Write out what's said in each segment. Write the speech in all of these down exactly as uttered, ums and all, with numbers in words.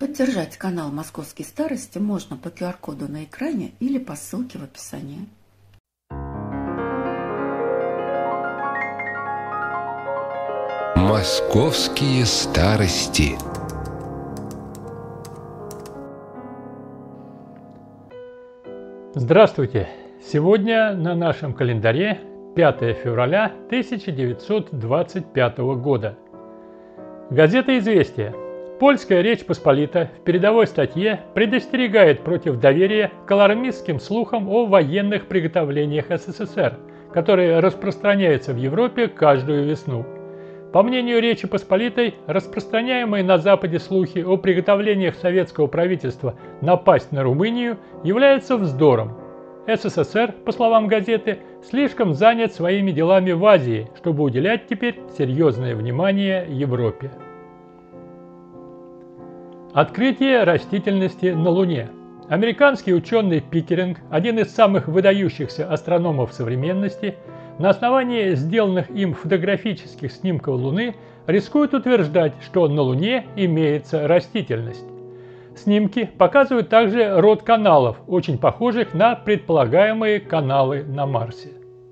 Поддержать канал «Московские старости» можно по ку ар коду на экране или по ссылке в описании. Московские старости. Здравствуйте! Сегодня на нашем календаре пятое февраля тысяча девятьсот двадцать пятого года. Газета «Известия». Польская Речь Посполита в передовой статье предостерегает против доверия к алармистским слухам о военных приготовлениях эс эс эс эр, которые распространяются в Европе каждую весну. По мнению Речи Посполитой, распространяемые на Западе слухи о приготовлениях советского правительства напасть на Румынию являются вздором. эс эс эс эр, по словам газеты, слишком занят своими делами в Азии, чтобы уделять теперь серьезное внимание Европе. Открытие растительности на Луне. Американский ученый Пикеринг, один из самых выдающихся астрономов современности, на основании сделанных им фотографических снимков Луны рискует утверждать, что на Луне имеется растительность. Снимки показывают также род каналов, очень похожих на предполагаемые каналы на Марсе.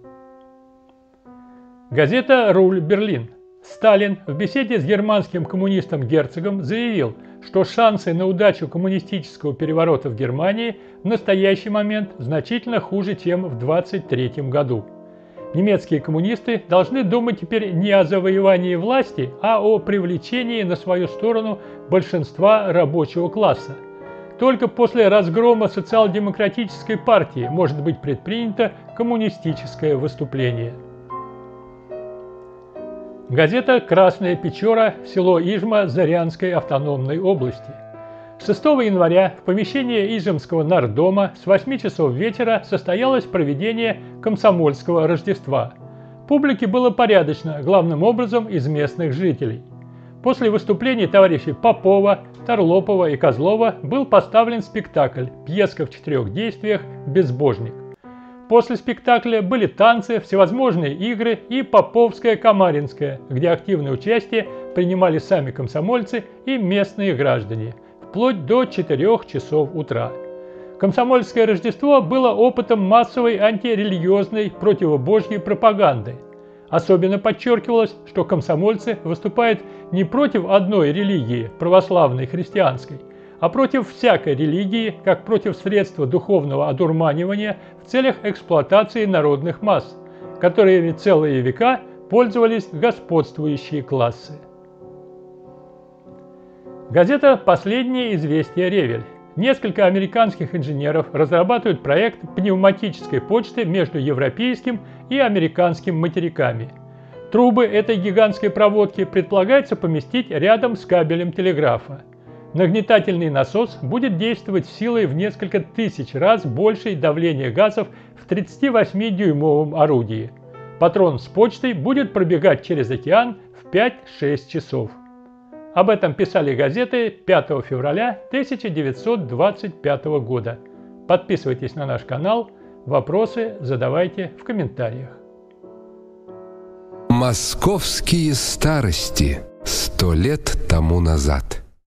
Газета «Руль Берлин». Сталин в беседе с германским коммунистом-герцогом заявил, что шансы на удачу коммунистического переворота в Германии в настоящий момент значительно хуже, чем в двадцать третьем году. Немецкие коммунисты должны думать теперь не о завоевании власти, а о привлечении на свою сторону большинства рабочего класса. Только после разгрома социал-демократической партии может быть предпринято коммунистическое выступление. Газета «Красная Печора», село Ижма Зарянской автономной области. шестого января в помещении Ижемского нардома с восьми часов вечера состоялось проведение комсомольского Рождества. Публики было порядочно, главным образом из местных жителей. После выступлений товарищей Попова, Торлопова и Козлова был поставлен спектакль «Пьеска в четырех действиях. Безбожник». После спектакля были танцы, всевозможные игры и Поповская Камаринская, где активное участие принимали сами комсомольцы и местные граждане, вплоть до четырёх часов утра. Комсомольское Рождество было опытом массовой антирелигиозной противобожьей пропаганды. Особенно подчеркивалось, что комсомольцы выступают не против одной религии, православной христианской, а против всякой религии, как против средства духовного одурманивания в целях эксплуатации народных масс, которыми целые века пользовались господствующие классы. Газета «Последнее известие Ревель». Несколько американских инженеров разрабатывают проект пневматической почты между европейским и американским материками. Трубы этой гигантской проводки предполагается поместить рядом с кабелем телеграфа. Нагнетательный насос будет действовать силой в несколько тысяч раз большей давления газов в тридцативосьмидюймовом орудии. Патрон с почтой будет пробегать через океан в пять-шесть часов. Об этом писали газеты пятого февраля тысяча девятьсот двадцать пятого года. Подписывайтесь на наш канал, вопросы задавайте в комментариях. Московские старости. Сто лет тому назад.